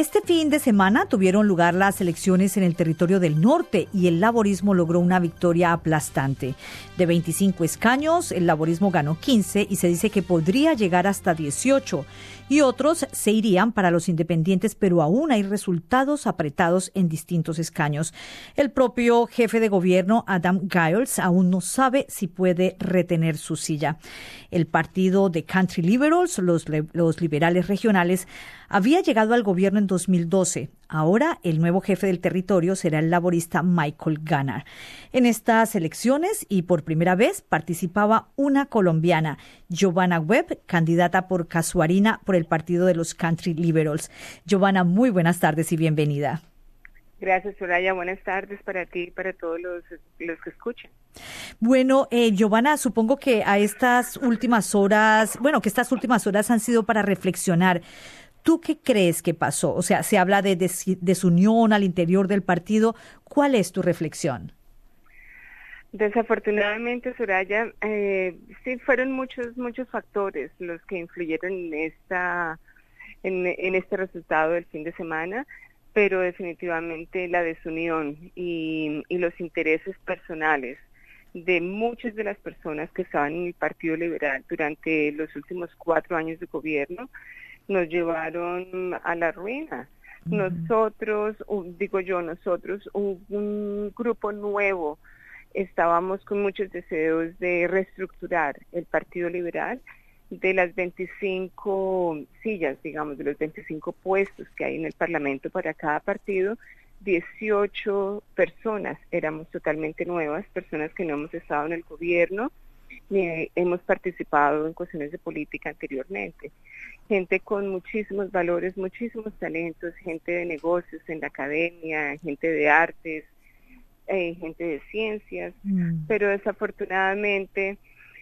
Este fin de semana tuvieron lugar las elecciones en el territorio del norte y el laborismo logró una victoria aplastante. De 25 escaños, el laborismo ganó 15 y se dice que podría llegar hasta 18. Y otros se irían para los independientes, pero aún hay resultados apretados en distintos escaños. El propio jefe de gobierno, Adam Giles, aún no sabe si puede retener su silla. El partido de Country Liberals, los liberales regionales, había llegado al gobierno en 2012. Ahora el nuevo jefe del territorio será el laborista Michael Gahner. En estas elecciones y por primera vez participaba una colombiana, Giovanna Webb, candidata por Casuarina por el partido de los Country Liberals. Giovanna, muy buenas tardes y bienvenida. Gracias, Soraya. Buenas tardes para ti y para todos los que escuchan. Bueno, Giovanna, supongo que estas últimas horas han sido para reflexionar. ¿Tú qué crees que pasó? O sea, se habla de desunión al interior del partido. ¿Cuál es tu reflexión? Desafortunadamente, Soraya, sí fueron muchos factores los que influyeron en este resultado del fin de semana, pero definitivamente la desunión y los intereses personales de muchas de las personas que estaban en el Partido Liberal durante los últimos 4 años de gobierno nos llevaron a la ruina. Nosotros, un grupo nuevo, estábamos con muchos deseos de reestructurar el Partido Liberal. De las 25 sillas, digamos, de los 25 puestos que hay en el Parlamento para cada partido, 18 personas éramos totalmente nuevas, personas que no hemos estado en el gobierno ni hemos participado en cuestiones de política anteriormente. Gente con muchísimos valores, muchísimos talentos, gente de negocios en la academia, gente de artes, gente de ciencias, pero desafortunadamente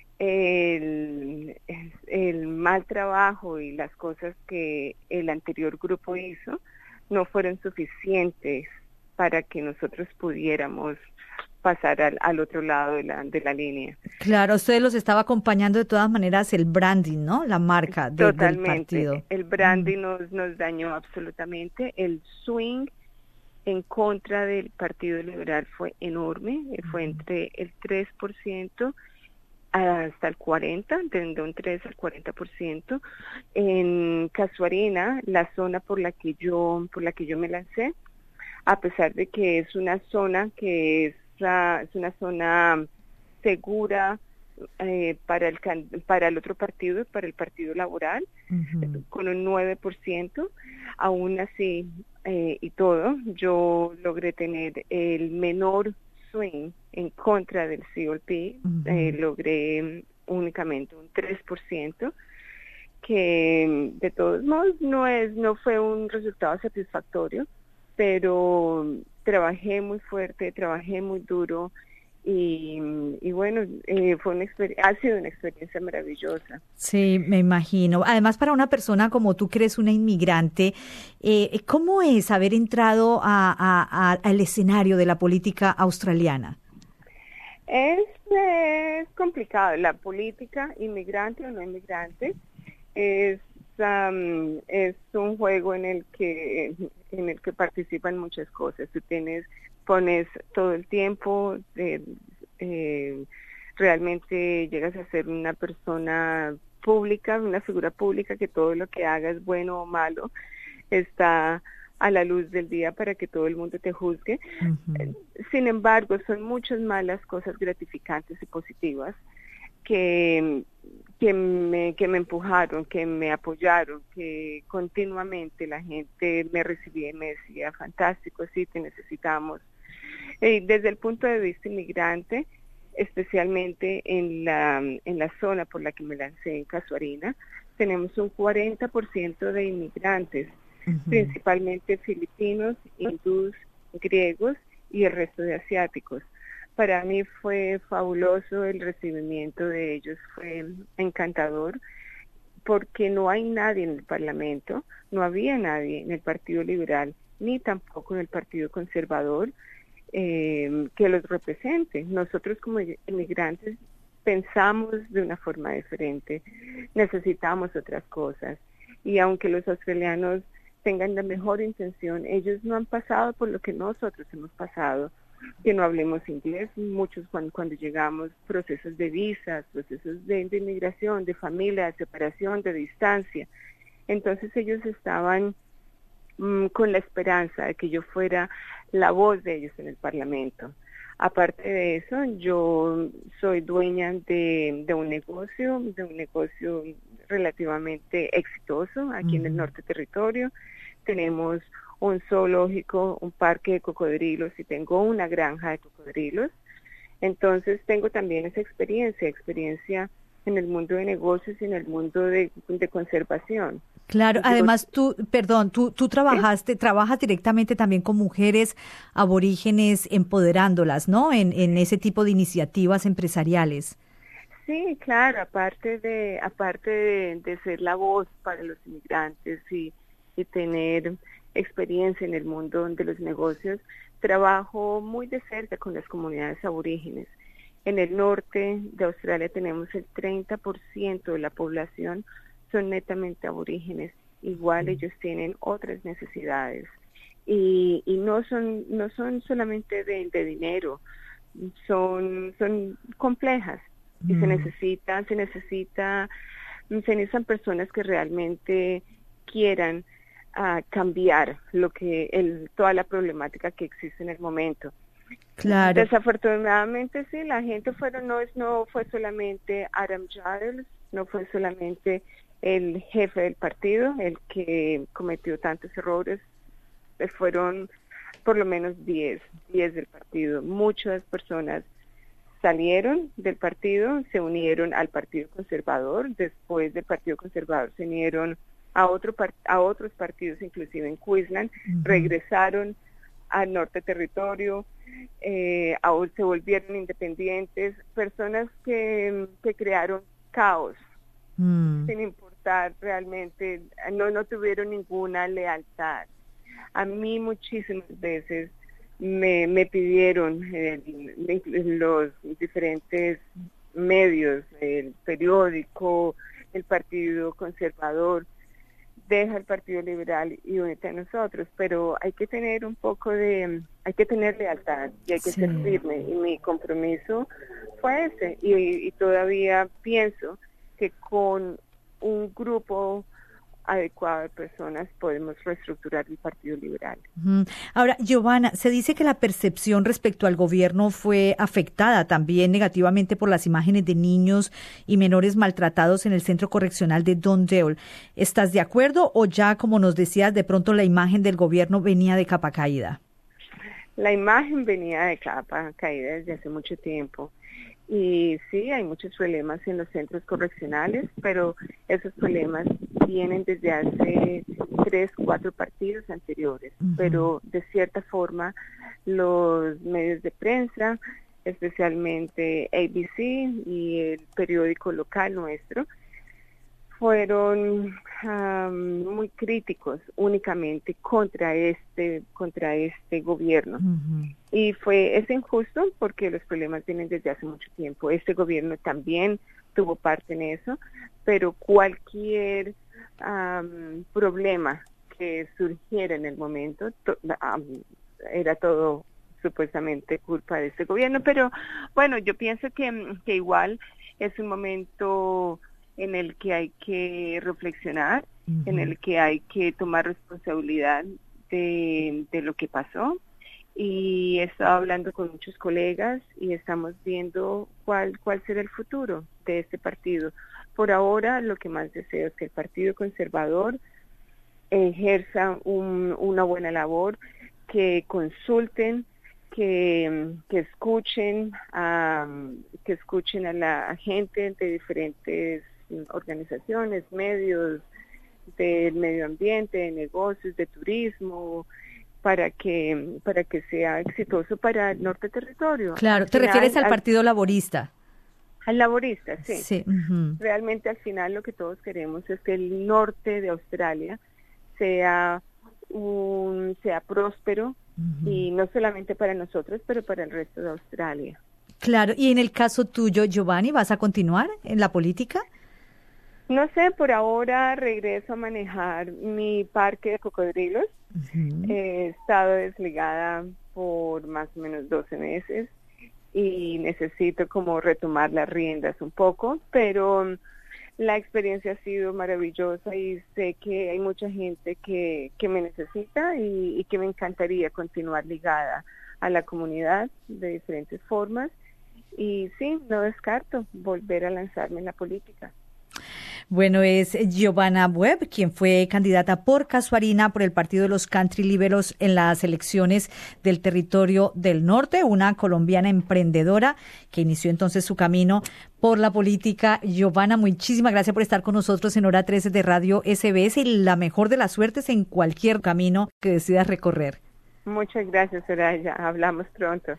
el mal trabajo y las cosas que el anterior grupo hizo no fueron suficientes para que nosotros pudiéramos pasar al otro lado de la línea. Claro, ustedes los estaba acompañando de todas maneras el branding, ¿no? La marca del partido. El branding nos dañó absolutamente. El swing en contra del Partido Liberal fue enorme, fue entre el 3% hasta el 40%, de un 3 al 40%. En Casuarina, la zona por la que yo me lancé, a pesar de que es una zona que es una zona segura para el otro partido, para el Partido Laboral, con un 9%, aún así y todo, yo logré tener el menor swing en contra del COP, logré únicamente un 3%, que de todos modos no fue un resultado satisfactorio, pero trabajé muy fuerte, trabajé muy duro y bueno, ha sido una experiencia maravillosa. Sí, me imagino. Además, para una persona como tú, que eres una inmigrante, ¿cómo es haber entrado al escenario de la política australiana? Es complicado. La política, inmigrante o no inmigrante, es un juego en el que participan muchas cosas. Tú pones todo el tiempo, realmente llegas a ser una persona pública, una figura pública, que todo lo que hagas, bueno o malo, está a la luz del día para que todo el mundo te juzgue. Sin embargo, son muchas malas cosas gratificantes y positivas que me empujaron, que me apoyaron, que continuamente la gente me recibía y me decía, fantástico, sí, te necesitamos. Desde el punto de vista inmigrante, especialmente en la zona por la que me lancé en Casuarina, tenemos un 40% de inmigrantes, principalmente filipinos, hindús, griegos y el resto de asiáticos. Para mí fue fabuloso el recibimiento de ellos, fue encantador, porque no hay nadie en el Parlamento, no había nadie en el Partido Liberal, ni tampoco en el Partido Conservador, que los represente. Nosotros como inmigrantes pensamos de una forma diferente, necesitamos otras cosas. Y aunque los australianos tengan la mejor intención. Ellos no han pasado por lo que nosotros hemos pasado, que no hablemos inglés, muchos cuando llegamos, procesos de visas, procesos de inmigración, de familia, de separación, de distancia. Entonces ellos estaban con la esperanza de que yo fuera la voz de ellos en el Parlamento. Aparte de eso, yo soy dueña de un negocio relativamente exitoso aquí en el Norte Territorio. Tenemos un zoológico, un parque de cocodrilos y tengo una granja de cocodrilos. Entonces tengo también esa experiencia en el mundo de negocios y en el mundo de conservación. Claro, además tú trabajas directamente también con mujeres aborígenes, empoderándolas, ¿no? En ese tipo de iniciativas empresariales. Sí, claro, aparte de ser la voz para los inmigrantes y tener experiencia en el mundo de los negocios, trabajo muy de cerca con las comunidades aborígenes. En el norte de Australia tenemos el 30% de la población son netamente aborígenes. Igual ellos tienen otras necesidades y no son solamente de dinero, son complejas y se necesitan personas que realmente quieran cambiar toda la problemática que existe en el momento. Claro. Desafortunadamente sí, la gente no fue solamente Adam Giles, no fue solamente el jefe del partido el que cometió tantos errores, fueron por lo menos 10 del partido. Muchas personas salieron del partido, se unieron al Partido Conservador, después del Partido Conservador se unieron a otros partidos, inclusive en Queensland, regresaron al Norte Territorio, se volvieron independientes, personas que crearon caos, sin importar realmente, no tuvieron ninguna lealtad. A mí muchísimas veces me pidieron los diferentes medios, el periódico, el Partido Conservador, deja el Partido Liberal y únete a nosotros, pero hay que tener hay que tener lealtad y hay que ser firme, y mi compromiso fue ese, y todavía pienso que con un grupo adecuado de personas podemos reestructurar el Partido Liberal. Ahora, Giovanna, se dice que la percepción respecto al gobierno fue afectada también negativamente por las imágenes de niños y menores maltratados en el centro correccional de Don Dale. ¿Estás de acuerdo o ya, como nos decías, de pronto la imagen del gobierno venía de capa caída? La imagen venía de capa caída desde hace mucho tiempo. Y sí, hay muchos problemas en los centros correccionales, pero esos problemas vienen desde hace 3, 4 partidos anteriores. Pero de cierta forma, los medios de prensa, especialmente ABC y el periódico local nuestro, fueron muy críticos únicamente contra este gobierno. Y es injusto porque los problemas vienen desde hace mucho tiempo. Este gobierno también tuvo parte en eso, pero cualquier problema que surgiera en el momento era todo supuestamente culpa de este gobierno. Pero bueno, yo pienso que igual es un momento en el que hay que reflexionar, en el que hay que tomar responsabilidad de lo que pasó. Y he estado hablando con muchos colegas y estamos viendo cuál será el futuro de este partido. Por ahora, lo que más deseo es que el Partido Conservador ejerza una buena labor, que consulten, que escuchen a la gente de diferentes organizaciones, medios, del medio ambiente, de negocios, de turismo, para que sea exitoso para el Norte Territorio. Claro, ¿te refieres al Partido Laborista? Al laborista, sí. Sí. Realmente al final lo que todos queremos es que el norte de Australia sea próspero, y no solamente para nosotros, pero para el resto de Australia. Claro, y en el caso tuyo, Giovanni, ¿vas a continuar en la política? No sé, por ahora regreso a manejar mi parque de cocodrilos. He estado desligada por más o menos 12 meses y necesito como retomar las riendas un poco, pero la experiencia ha sido maravillosa y sé que hay mucha gente que me necesita y que me encantaría continuar ligada a la comunidad de diferentes formas. Y sí, no descarto volver a lanzarme en la política. Bueno, es Giovanna Webb, quien fue candidata por Casuarina por el Partido de los Country Liberos en las elecciones del Territorio del Norte, una colombiana emprendedora que inició entonces su camino por la política. Giovanna, muchísimas gracias por estar con nosotros en Hora 13 de Radio SBS y la mejor de las suertes en cualquier camino que decidas recorrer. Muchas gracias, Soraya. Hablamos pronto.